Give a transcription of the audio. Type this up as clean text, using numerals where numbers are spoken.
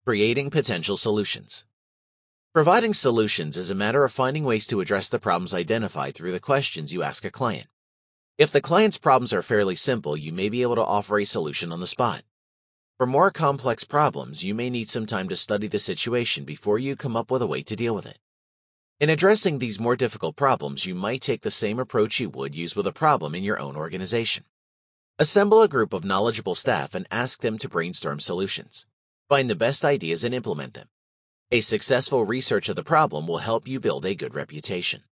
Creating potential solutions. Providing solutions is a matter of finding ways to address the problems identified through the questions you ask a client. If the client's problems are fairly simple, you may be able to offer a solution on the spot. For more complex problems, you may need some time to study the situation before you come up with a way to deal with it. In addressing these more difficult problems, you might take the same approach you would use with a problem in your own organization. Assemble a group of knowledgeable staff and ask them to brainstorm solutions. Find the best ideas and implement them. A successful research of the problem will help you build a good reputation.